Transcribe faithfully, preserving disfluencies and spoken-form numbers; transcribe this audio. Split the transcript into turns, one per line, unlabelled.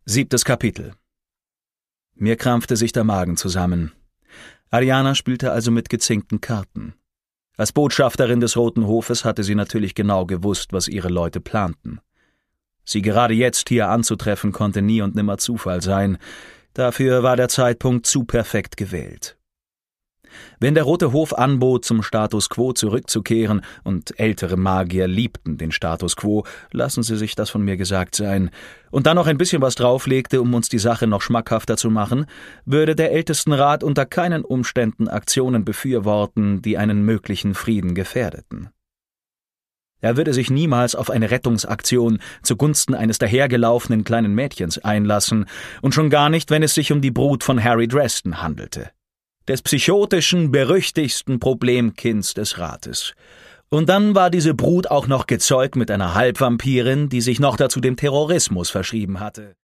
Siebtes Kapitel. Mir krampfte sich der Magen zusammen. Ariana spielte also mit gezinkten Karten. Als Botschafterin des Roten Hofes hatte sie natürlich genau gewusst, was ihre Leute planten. Sie gerade jetzt hier anzutreffen, konnte nie und nimmer Zufall sein. Dafür war der Zeitpunkt zu perfekt gewählt. Wenn der Rote Hof anbot, zum Status quo zurückzukehren, und ältere Magier liebten den Status quo, lassen Sie sich das von mir gesagt sein, und dann noch ein bisschen was drauflegte, um uns die Sache noch schmackhafter zu machen, würde der Ältestenrat unter keinen Umständen Aktionen befürworten, die einen möglichen Frieden gefährdeten. Er würde sich niemals auf eine Rettungsaktion zugunsten eines dahergelaufenen kleinen Mädchens einlassen, und schon gar nicht, wenn es sich um die Brut von Harry Dresden handelte. Des psychotischen, berüchtigsten Problemkinds des Rates. Und dann war diese Brut auch noch gezeugt mit einer Halbvampirin, die sich noch dazu dem Terrorismus verschrieben hatte.